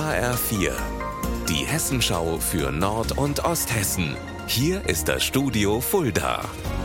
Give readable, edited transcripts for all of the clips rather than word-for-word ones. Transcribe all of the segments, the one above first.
HR4, die Hessenschau für Nord- und Osthessen. Hier ist das Studio Fulda.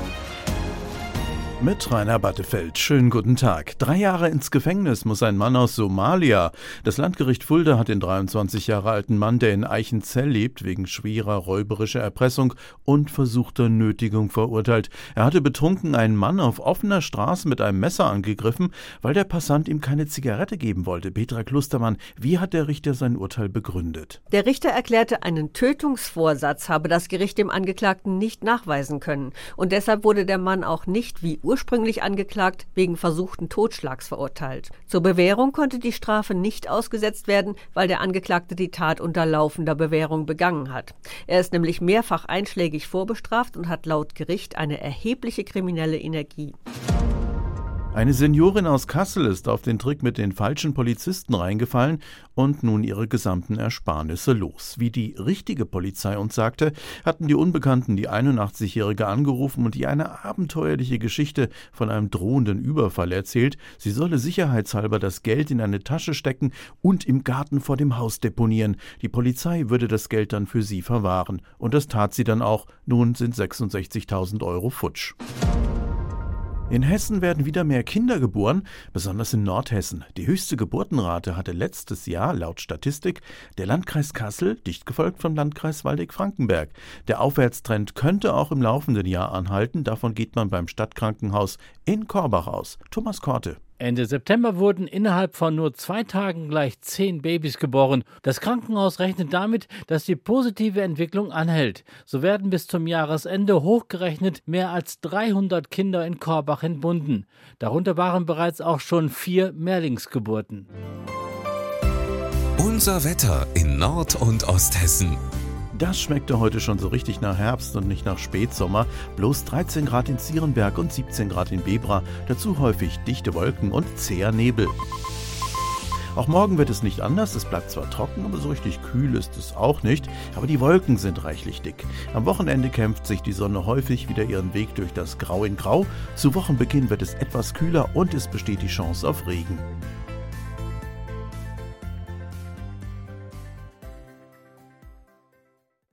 Mit Rainer Battefeld. Schönen guten Tag. 3 Jahre ins Gefängnis muss ein Mann aus Somalia. Das Landgericht Fulda hat den 23 Jahre alten Mann, der in Eichenzell lebt, wegen schwerer räuberischer Erpressung und versuchter Nötigung verurteilt. Er hatte betrunken einen Mann auf offener Straße mit einem Messer angegriffen, weil der Passant ihm keine Zigarette geben wollte. Petra Klustermann, wie hat der Richter sein Urteil begründet? Der Richter erklärte, einen Tötungsvorsatz habe das Gericht dem Angeklagten nicht nachweisen können. Und deshalb wurde der Mann auch nicht, wie ursprünglich angeklagt, wegen versuchten Totschlags verurteilt. Zur Bewährung konnte die Strafe nicht ausgesetzt werden, weil der Angeklagte die Tat unter laufender Bewährung begangen hat. Er ist nämlich mehrfach einschlägig vorbestraft und hat laut Gericht eine erhebliche kriminelle Energie. Eine Seniorin aus Kassel ist auf den Trick mit den falschen Polizisten reingefallen und nun ihre gesamten Ersparnisse los. Wie die richtige Polizei uns sagte, hatten die Unbekannten die 81-Jährige angerufen und ihr eine abenteuerliche Geschichte von einem drohenden Überfall erzählt. Sie solle sicherheitshalber das Geld in eine Tasche stecken und im Garten vor dem Haus deponieren. Die Polizei würde das Geld dann für sie verwahren. Und das tat sie dann auch. Nun sind 66.000 € futsch. In Hessen werden wieder mehr Kinder geboren, besonders in Nordhessen. Die höchste Geburtenrate hatte letztes Jahr laut Statistik der Landkreis Kassel, dicht gefolgt vom Landkreis Waldeck-Frankenberg. Der Aufwärtstrend könnte auch im laufenden Jahr anhalten. Davon geht man beim Stadtkrankenhaus in Korbach aus. Thomas Korte. Ende September wurden innerhalb von nur 2 Tagen gleich 10 Babys geboren. Das Krankenhaus rechnet damit, dass die positive Entwicklung anhält. So werden bis zum Jahresende hochgerechnet mehr als 300 Kinder in Korbach entbunden. Darunter waren bereits auch schon 4 Mehrlingsgeburten. Unser Wetter in Nord- und Osthessen. Das schmeckte heute schon so richtig nach Herbst und nicht nach Spätsommer. Bloß 13 Grad in Zierenberg und 17 Grad in Bebra. Dazu häufig dichte Wolken und zäher Nebel. Auch morgen wird es nicht anders. Es bleibt zwar trocken, aber so richtig kühl ist es auch nicht. Aber die Wolken sind reichlich dick. Am Wochenende kämpft sich die Sonne häufig wieder ihren Weg durch das Grau in Grau. Zu Wochenbeginn wird es etwas kühler und es besteht die Chance auf Regen.